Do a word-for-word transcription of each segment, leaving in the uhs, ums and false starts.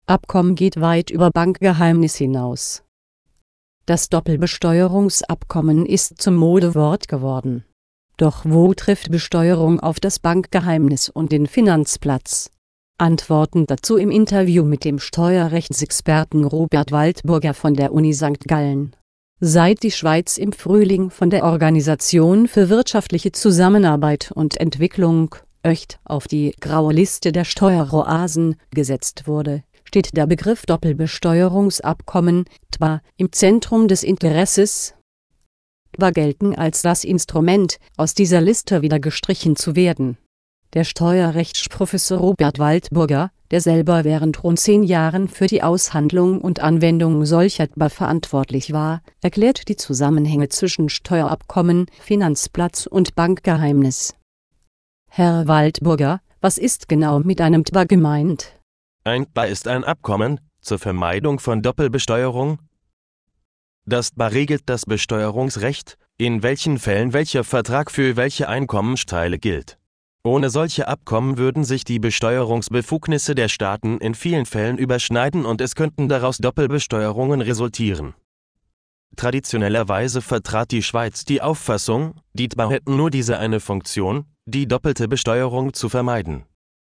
Abkommen geht weit über Bankgeheimnis hinaus. Das Doppelbesteuerungsabkommen ist zum Modewort geworden. Doch wo trifft Besteuerung auf das Bankgeheimnis und den Finanzplatz? Antworten dazu im Interview mit dem Steuerrechtsexperten Robert Waldburger von der Uni Sankt Gallen. Seit die Schweiz im Frühling von der Organisation für wirtschaftliche Zusammenarbeit und Entwicklung (O E C D) auf die graue Liste der Steueroasen gesetzt wurde, steht der Begriff Doppelbesteuerungsabkommen (D B A) im Zentrum des Interesses. D B A gelten als das Instrument, aus dieser Liste wieder gestrichen zu werden. Der Steuerrechtsprofessor Robert Waldburger, der selber während rund zehn Jahren für die Aushandlung und Anwendung solcher D B A verantwortlich war, erklärt die Zusammenhänge zwischen Steuerabkommen, Finanzplatz und Bankgeheimnis. Herr Waldburger, was ist genau mit einem D B A gemeint? Ein D B A ist ein Abkommen zur Vermeidung von Doppelbesteuerung. Das D B A regelt das Besteuerungsrecht, in welchen Fällen welcher Vertrag für welche Einkommensteile gilt. Ohne solche Abkommen würden sich die Besteuerungsbefugnisse der Staaten in vielen Fällen überschneiden und es könnten daraus Doppelbesteuerungen resultieren. Traditionellerweise vertrat die Schweiz die Auffassung, die D B A hätten nur diese eine Funktion, die doppelte Besteuerung zu vermeiden.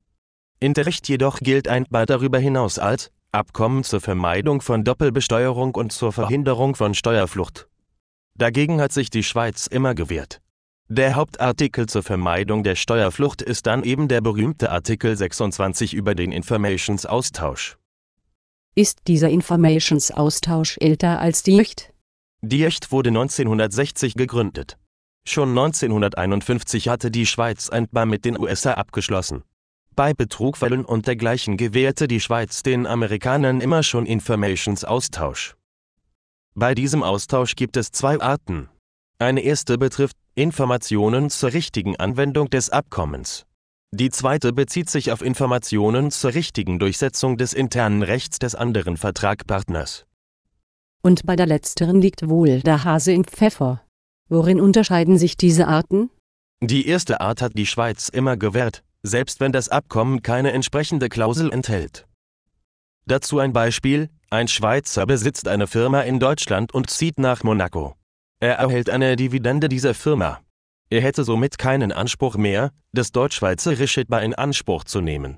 In der Recht jedoch gilt ein D B A darüber hinaus als Abkommen zur Vermeidung von Doppelbesteuerung und zur Verhinderung von Steuerflucht. Dagegen hat sich die Schweiz immer gewehrt. Der Hauptartikel zur Vermeidung der Steuerflucht ist dann eben der berühmte Artikel sechsundzwanzig über den Informationsaustausch. Ist dieser Informationsaustausch älter als die O E C D? Die O E C D wurde neunzehnhundertsechzig gegründet. Schon neunzehnhunderteinundfünfzig hatte die Schweiz ein D B A mit den U S A abgeschlossen. Bei Betrugfällen und dergleichen gewährte die Schweiz den Amerikanern immer schon Informationsaustausch. Bei diesem Austausch gibt es zwei Arten. Eine erste betrifft Informationen zur richtigen Anwendung des Abkommens. Die zweite bezieht sich auf Informationen zur richtigen Durchsetzung des internen Rechts des anderen Vertragspartners. Und bei der letzteren liegt wohl der Hase im Pfeffer. Worin unterscheiden sich diese Arten? Die erste Art hat die Schweiz immer gewährt, selbst wenn das Abkommen keine entsprechende Klausel enthält. Dazu ein Beispiel: Ein Schweizer besitzt eine Firma in Deutschland und zieht nach Monaco. Er erhält eine Dividende dieser Firma. Er hätte somit keinen Anspruch mehr, das deutsch-schweizerische D B A in Anspruch zu nehmen.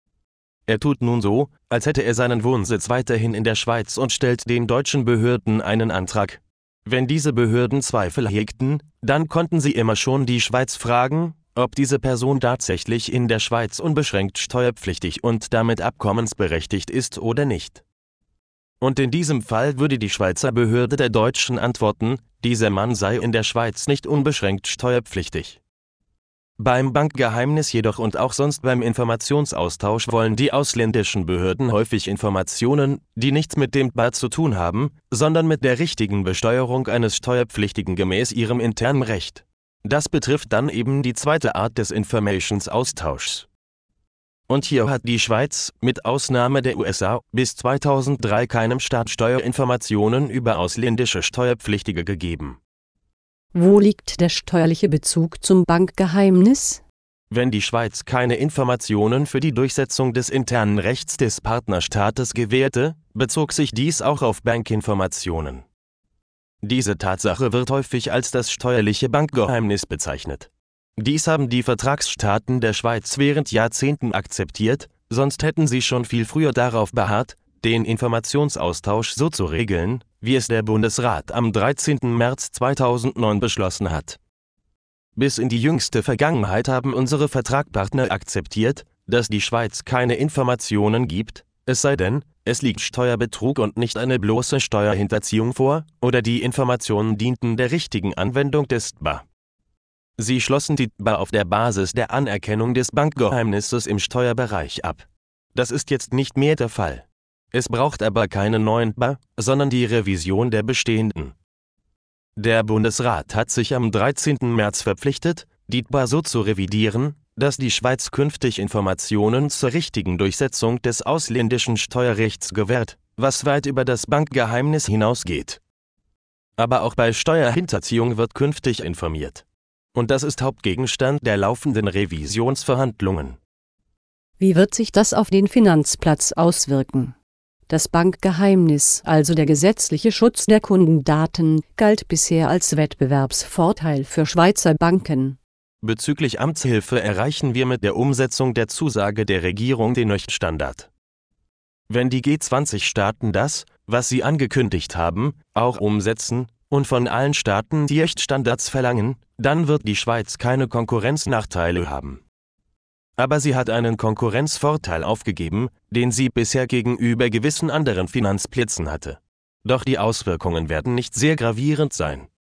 Er tut nun so, als hätte er seinen Wohnsitz weiterhin in der Schweiz und stellt den deutschen Behörden einen Antrag. Wenn diese Behörden Zweifel hegten, dann konnten sie immer schon die Schweiz fragen, ob diese Person tatsächlich in der Schweiz unbeschränkt steuerpflichtig und damit abkommensberechtigt ist oder nicht. Und in diesem Fall würde die Schweizer Behörde der Deutschen antworten, dieser Mann sei in der Schweiz nicht unbeschränkt steuerpflichtig. Beim Bankgeheimnis jedoch und auch sonst beim Informationsaustausch wollen die ausländischen Behörden häufig Informationen, die nichts mit dem D B A zu tun haben, sondern mit der richtigen Besteuerung eines Steuerpflichtigen gemäß ihrem internen Recht. Das betrifft dann eben die zweite Art des Informationsaustauschs. Und hier hat die Schweiz, mit Ausnahme der U S A, bis zweitausenddrei keinem Staat Steuerinformationen über ausländische Steuerpflichtige gegeben. Wo liegt der steuerliche Bezug zum Bankgeheimnis? Wenn die Schweiz keine Informationen für die Durchsetzung des internen Rechts des Partnerstaates gewährte, bezog sich dies auch auf Bankinformationen. Diese Tatsache wird häufig als das steuerliche Bankgeheimnis bezeichnet. Dies haben die Vertragsstaaten der Schweiz während Jahrzehnten akzeptiert, sonst hätten sie schon viel früher darauf beharrt, den Informationsaustausch so zu regeln, wie es der Bundesrat am dreizehnten März zweitausendneun beschlossen hat. Bis in die jüngste Vergangenheit haben unsere Vertragspartner akzeptiert, dass die Schweiz keine Informationen gibt, es sei denn, es liegt Steuerbetrug und nicht eine bloße Steuerhinterziehung vor, oder die Informationen dienten der richtigen Anwendung des D B A. Sie schlossen die D B A auf der Basis der Anerkennung des Bankgeheimnisses im Steuerbereich ab. Das ist jetzt nicht mehr der Fall. Es braucht aber keinen neuen D B A, sondern die Revision der bestehenden. Der Bundesrat hat sich am dreizehnten März verpflichtet, die D B A so zu revidieren, dass die Schweiz künftig Informationen zur richtigen Durchsetzung des ausländischen Steuerrechts gewährt, was weit über das Bankgeheimnis hinausgeht. Aber auch bei Steuerhinterziehung wird künftig informiert. Und das ist Hauptgegenstand der laufenden Revisionsverhandlungen. Wie wird sich das auf den Finanzplatz auswirken? Das Bankgeheimnis, also der gesetzliche Schutz der Kundendaten, galt bisher als Wettbewerbsvorteil für Schweizer Banken. Bezüglich Amtshilfe erreichen wir mit der Umsetzung der Zusage der Regierung den Neustandard. Wenn die G zwanzig Staaten das, was sie angekündigt haben, auch umsetzen und von allen Staaten die Neuststandards verlangen, dann wird die Schweiz keine Konkurrenznachteile haben. Aber sie hat einen Konkurrenzvorteil aufgegeben, den sie bisher gegenüber gewissen anderen Finanzplätzen hatte. Doch die Auswirkungen werden nicht sehr gravierend sein.